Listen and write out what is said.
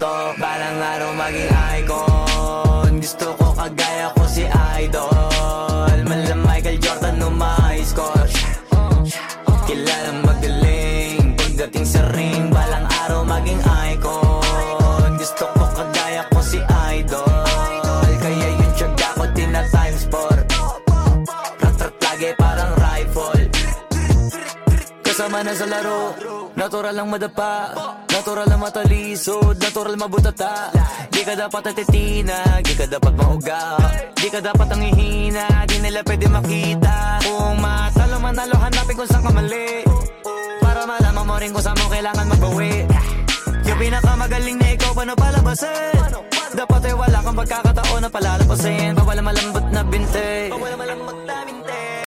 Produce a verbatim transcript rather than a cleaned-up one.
to. Balang araw maging icon, gusto ko kagaya ko si Idol. Mala Michael Jordan no ma-high score, kilalang magaling pagdating sa ring. Balang araw maging icon, gusto ko kagaya ko si Idol. Kaya yung tiyaga ko tina times four, rat-rat lagi parang rifle. Kasama na sa laro, natural lang madapa, natural lang matalisod, natural mabutata. Di ka dapat atitina, di ka dapat mauga, di ka dapat ang ihina, di nila pwede makita. Kung matalo manalo, hanapin kung saan ka mali, para malaman mo rin kung saan mo kailangan magbawi. Yung pinakamagaling na ikaw, paano palabasin? Dapat ay wala kang pagkakataon na palalapasin. Bawal malambot na binte, bawal malambot na binte.